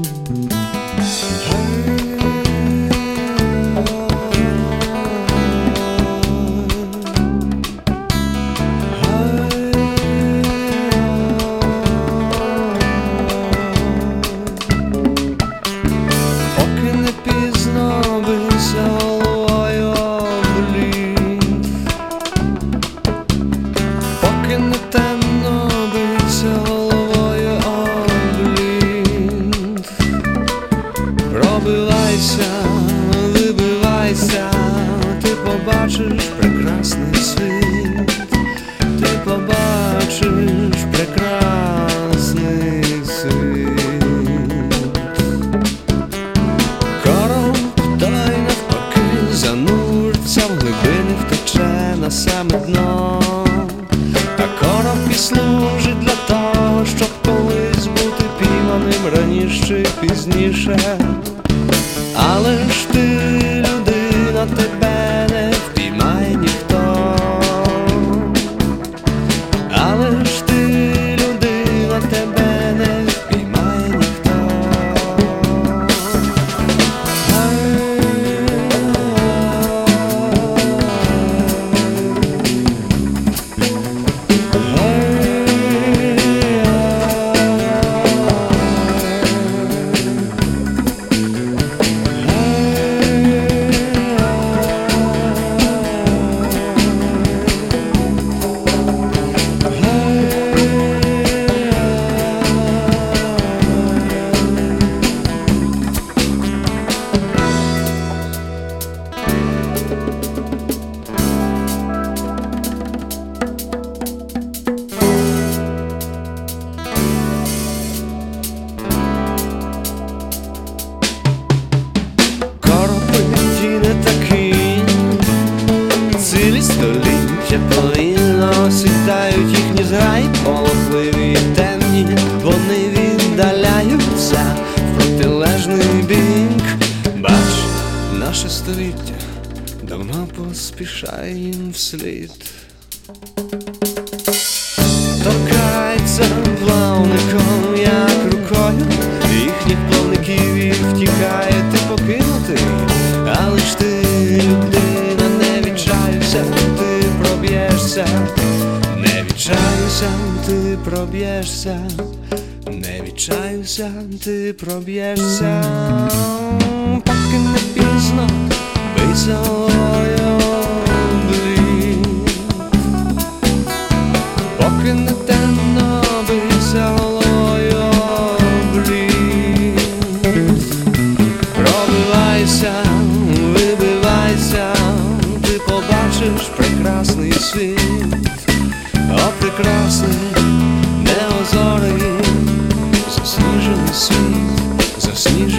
Вибивайся, ти побачиш прекрасний світ, ти побачиш прекрасний світ. Короб той навпаки зануриться в глибини, втече на саме дно, а короб і служить для того, щоб колись бути пійманим раніше чи пізніше. Але ж ти, людина, тебе не впіймає ніхто. Але ж ти, людина, тебе не впіймає ніхто. Цілі століття повільно сідають їхні зграї, полохливі і темні, вони віддаляються в протилежний бік. Бач, наше століття давно поспішає їм вслід. Торкається плавником, як рукою їхніх плавників, і втікає ти покинутий. Але ж ти, людина, не відчаюся, ти проб'єшся. Не відчаюся, ти проб'єшся. Не відчаюся, ти проб'єшся. Поки не пізно, бий собою блід. Поки не темно, бийся головою блід. Пробивайся, вибивайся, ти побачиш прекрасний світ. О, прекрасний, неозорий, засніжений світ, засніжений.